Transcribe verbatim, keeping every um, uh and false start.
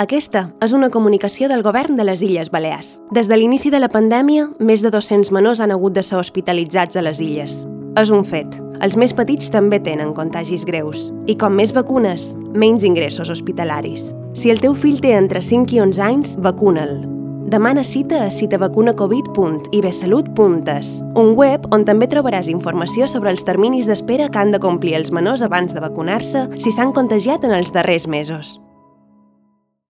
Aquesta és una comunicació del Govern de les Illes Balears. Des de l'inici de la pandèmia, més de dos-cents menors han hagut de ser hospitalitzats a les illes. És un fet. Els més petits també tenen contagis greus. I com més vacunes, menys ingressos hospitalaris. Si el teu fill té entre cinc i onze anys, vacuna'l. Demana cita a citavacunacovid punt ibesalut punt es, un web on també trobaràs informació sobre els terminis d'espera que han de complir els menors abans de vacunar-se si s'han contagiat en els darrers mesos.